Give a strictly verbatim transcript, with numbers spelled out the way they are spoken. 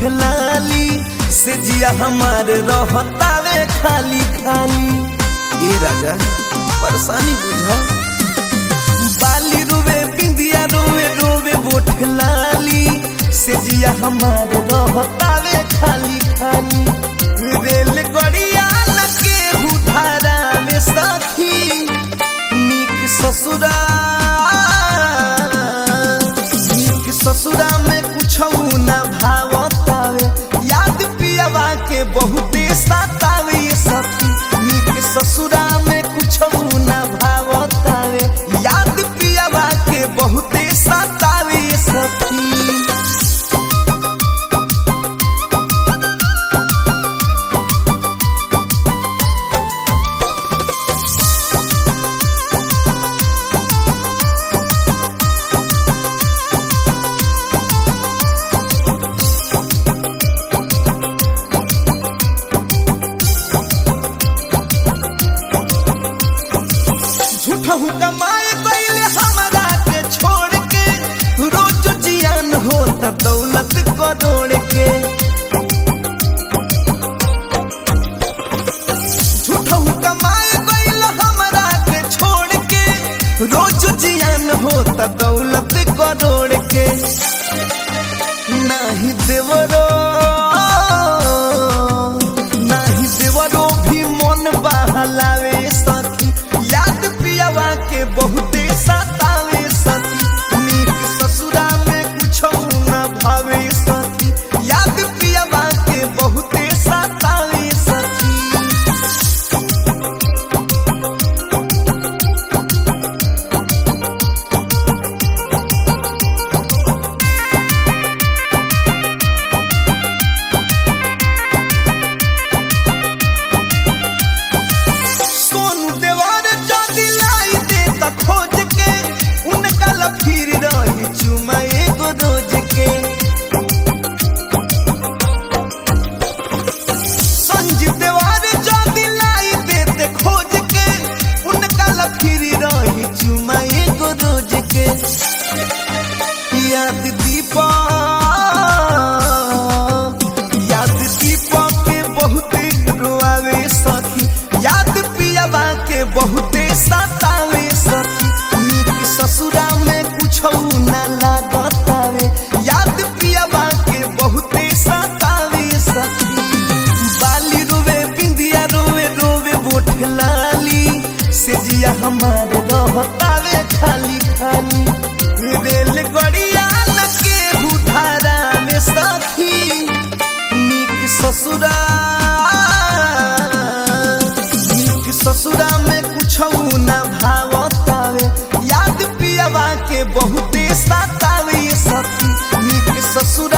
उठलाली से जिया हमारे रहतावे खाली खाली। ये राजा परेशानी बुझा बाली रोवे बिंदिया रोवे रोवे उठलाली से जिया हमारे रहतावे खाली खाली। रेल गड़िया लगे उधारा में सखी नीक ससुरा नीक ससुरा में कुछ न भावतावे याद पियावा के बहुते सतावे सखी। नीक ससुरा में कुछ न भावतावे याद पियावा के बहुते सतावे सखी। कमाए पहले हमारा के छोड़ के रोज जियान होता दौलत करोड़ के। झूठा कमाए पहले हमारा के छोड़ के रोज जियान होता दौलत करोड़ के। नहीं देवरो नहीं देवरो भी मन बहलावे सखी याद पियावा के बहुते सतावे सखी। नीक ससुरा में कुछ न भावे सखी याद पियावा के बहुते सतावे सखी। फिर रही चुमा एगो रोज के संजीव देवार जो दिलाई देते खोज के उनका ला फिर रही चुमा एगो रोज के। याद दीपा याद दीपा के बहुते रोआवे सखी याद पियावा के बहुते सतावे सखी। नीक ससुरा में कुछ न लागतावे याद पियावा के बहुते सतावे सखी। बाली रोवे बिंदिया रोवे रोवे उठलाली से जिया हमारे रहतावे खाली खाली। रेल गड़िया लगे उधारा में सखी नीक ससुरा नीक ससुरा में कुछ न भावतावे याद पियावा के बहुते सतावे सखी। नीक ससुर